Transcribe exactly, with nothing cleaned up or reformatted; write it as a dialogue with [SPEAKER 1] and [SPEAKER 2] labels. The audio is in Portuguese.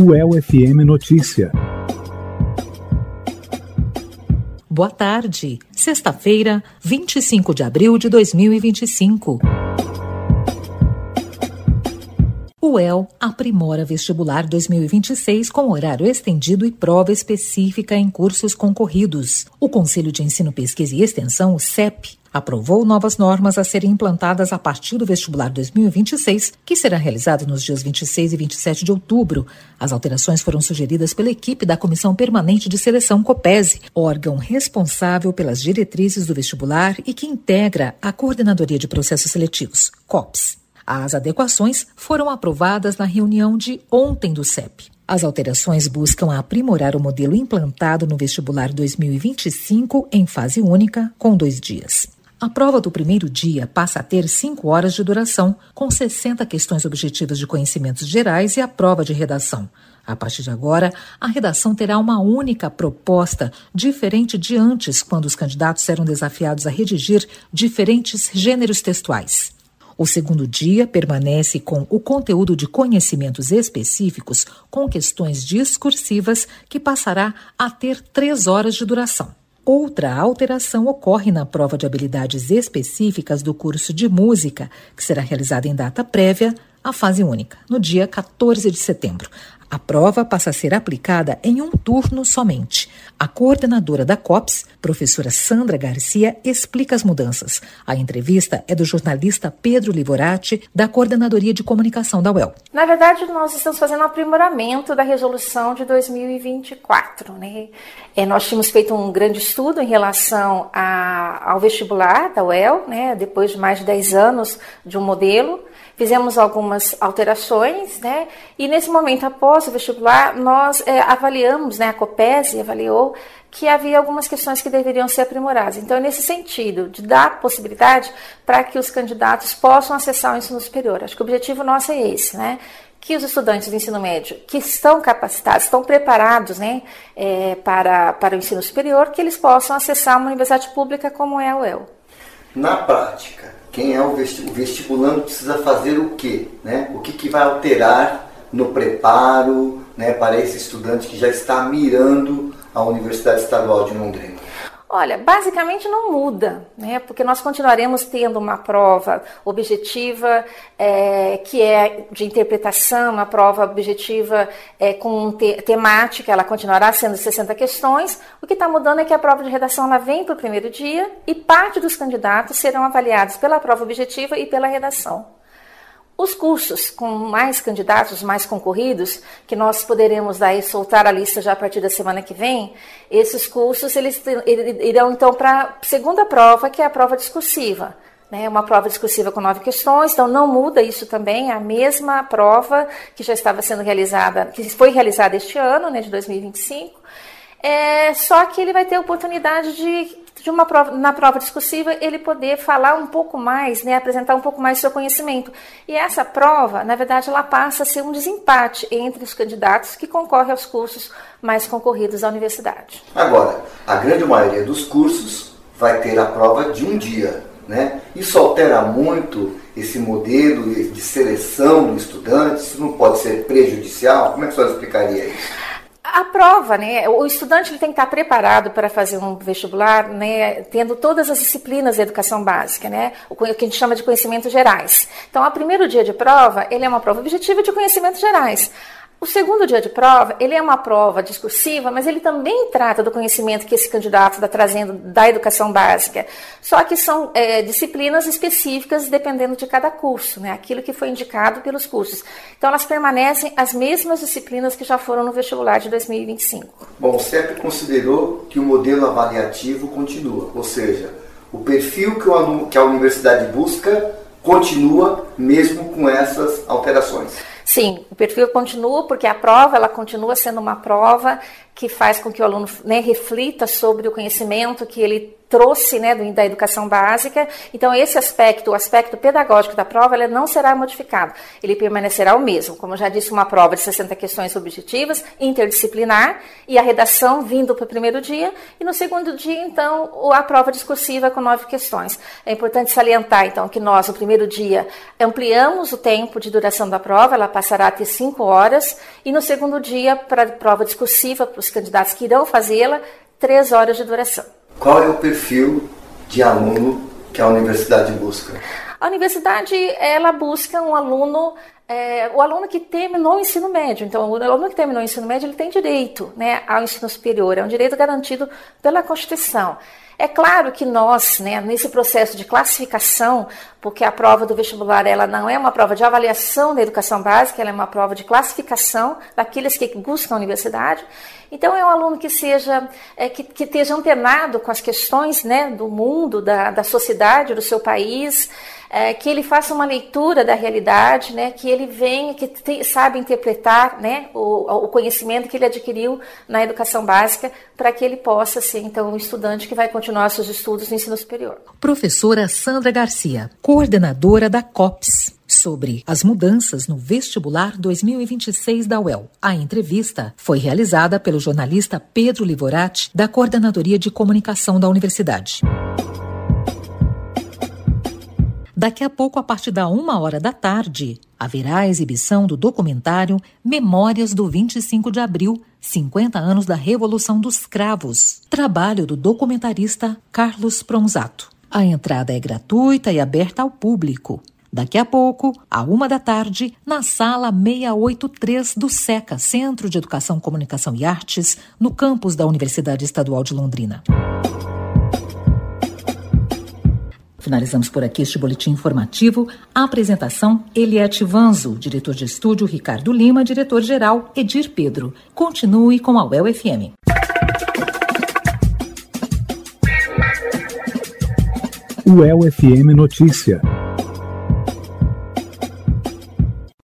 [SPEAKER 1] U E L F M Notícia.
[SPEAKER 2] Boa tarde, sexta-feira, vinte e cinco de abril de dois mil e vinte e cinco. O U E L aprimora vestibular dois mil e vinte e seis com horário estendido e prova específica em cursos concorridos. O Conselho de Ensino, Pesquisa e Extensão, o C E P, aprovou novas normas a serem implantadas a partir do vestibular dois mil e vinte e seis, que será realizado nos dias vinte e seis e vinte e sete de outubro. As alterações foram sugeridas pela equipe da Comissão Permanente de Seleção COPESE, órgão responsável pelas diretrizes do vestibular e que integra a Coordenadoria de Processos Seletivos, COPS. As adequações foram aprovadas na reunião de ontem do C E P. As alterações buscam aprimorar o modelo implantado no vestibular dois mil e vinte e cinco em fase única, com dois dias. A prova do primeiro dia passa a ter cinco horas de duração, com sessenta questões objetivas de conhecimentos gerais e a prova de redação. A partir de agora, a redação terá uma única proposta, diferente de antes, quando os candidatos eram desafiados a redigir diferentes gêneros textuais. O segundo dia permanece com o conteúdo de conhecimentos específicos com questões discursivas que passará a ter três horas de duração. Outra alteração ocorre na prova de habilidades específicas do curso de música, que será realizada em data prévia, a fase única, no dia quatorze de setembro. A prova passa a ser aplicada em um turno somente. A coordenadora da COPS, professora Sandra Garcia, explica as mudanças. A entrevista é do jornalista Pedro Livorati, da Coordenadoria de Comunicação da U E L.
[SPEAKER 3] Na verdade, nós estamos fazendo um aprimoramento da resolução de dois mil e vinte e quatro. Né? É, nós tínhamos feito um grande estudo em relação a, ao vestibular da U E L, né? Depois de mais de dez anos de um modelo. Fizemos algumas alterações, né? E nesse momento, após o vestibular, nós é, avaliamos, né? A COPESE avaliou que havia algumas questões que deveriam ser aprimoradas. Então, é nesse sentido, de dar possibilidade para que os candidatos possam acessar o ensino superior. Acho que o objetivo nosso é esse, né? Que os estudantes do ensino médio que estão capacitados, estão preparados, né, é, para, para o ensino superior, que eles possam acessar uma universidade pública como é a U E L.
[SPEAKER 4] Na prática, quem é o vestibulando precisa fazer o quê? Né? O que, que vai alterar no preparo, né, para esse estudante que já está mirando a Universidade Estadual de Londrina?
[SPEAKER 3] Olha, basicamente não muda, né? Porque nós continuaremos tendo uma prova objetiva é, que é de interpretação, uma prova objetiva é, com te- temática, ela continuará sendo sessenta questões. O que está mudando é que a prova de redação ela vem para o primeiro dia e parte dos candidatos serão avaliados pela prova objetiva e pela redação. Os cursos com mais candidatos, mais concorridos, que nós poderemos daí soltar a lista já a partir da semana que vem, esses cursos eles irão então para a segunda prova, que é a prova discursiva. Né? Uma prova discursiva com nove questões, então não muda isso também, é a mesma prova que já estava sendo realizada, que foi realizada este ano, né, de dois mil e vinte e cinco, é, só que ele vai ter a oportunidade de... de uma prova, na prova discursiva, ele poder falar um pouco mais, né, apresentar um pouco mais do seu conhecimento. E essa prova, na verdade, ela passa a ser um desempate entre os candidatos que concorrem aos cursos mais concorridos da universidade.
[SPEAKER 4] Agora, a grande maioria dos cursos vai ter a prova de um dia, né? Isso altera muito esse modelo de seleção do estudante? Isso não pode ser prejudicial? Como é que a senhora explicaria isso?
[SPEAKER 3] A prova, né, o estudante ele tem que estar preparado para fazer um vestibular, né, tendo todas as disciplinas da educação básica, né, o que a gente chama de conhecimentos gerais. Então, o primeiro dia de prova, ele é uma prova objetiva de conhecimentos gerais. O segundo dia de prova, ele é uma prova discursiva, mas ele também trata do conhecimento que esse candidato está trazendo da educação básica. Só que são é, disciplinas específicas dependendo de cada curso, né? Aquilo que foi indicado pelos cursos. Então, elas permanecem as mesmas disciplinas que já foram no vestibular de dois mil e vinte e cinco.
[SPEAKER 4] Bom, o C E P considerou que o modelo avaliativo continua, ou seja, o perfil que, o aluno, que a universidade busca continua mesmo com essas alterações.
[SPEAKER 3] Sim, o perfil continua porque a prova ela continua sendo uma prova que faz com que o aluno, né, reflita sobre o conhecimento que ele trouxe, né, do, da educação básica. Então, esse aspecto, o aspecto pedagógico da prova, ele não será modificado. Ele permanecerá o mesmo. Como eu já disse, uma prova de sessenta questões objetivas, interdisciplinar, e a redação vindo para o primeiro dia, e no segundo dia, então, a prova discursiva com nove questões. É importante salientar, então, que nós, no primeiro dia, ampliamos o tempo de duração da prova, ela passará a ter cinco horas, e no segundo dia, para a prova discursiva, para os candidatos que irão fazê-la, três horas de duração.
[SPEAKER 4] Qual é o perfil de aluno que a universidade busca?
[SPEAKER 3] A universidade, ela busca um aluno, é, o aluno que terminou o ensino médio. Então, o aluno que terminou o ensino médio, ele tem direito, né, ao ensino superior. É um direito garantido pela Constituição. É claro que nós, né, nesse processo de classificação, porque a prova do vestibular ela não é uma prova de avaliação da educação básica, ela é uma prova de classificação daqueles que buscam a universidade. Então, é um aluno que seja, é, que, que esteja antenado com as questões, né, do mundo, da, da sociedade, do seu país, é, que ele faça uma leitura da realidade, né, que ele venha, que te, sabe interpretar, né, o, o conhecimento que ele adquiriu na educação básica, para que ele possa ser, então, um estudante que vai continuar seus estudos no ensino superior.
[SPEAKER 2] Professora Sandra Garcia, coordenadora da COPS, sobre as mudanças no vestibular dois mil e vinte e seis da U E L. A entrevista foi realizada pelo jornalista Pedro Livorati, da Coordenadoria de Comunicação da Universidade. Daqui a pouco, a partir da uma hora da tarde, haverá a exibição do documentário Memórias do vinte e cinco de abril, cinquenta anos da Revolução dos Cravos, trabalho do documentarista Carlos Pronzato. A entrada é gratuita e aberta ao público. Daqui a pouco, à uma da tarde, na sala seiscentos e oitenta e três do SECA, Centro de Educação, Comunicação e Artes, no campus da Universidade Estadual de Londrina. Finalizamos por aqui este boletim informativo. A apresentação, Eliette Vanzo, diretor de estúdio, Ricardo Lima, diretor-geral, Edir Pedro. Continue com a U E L F M.
[SPEAKER 1] U E L F M Notícia.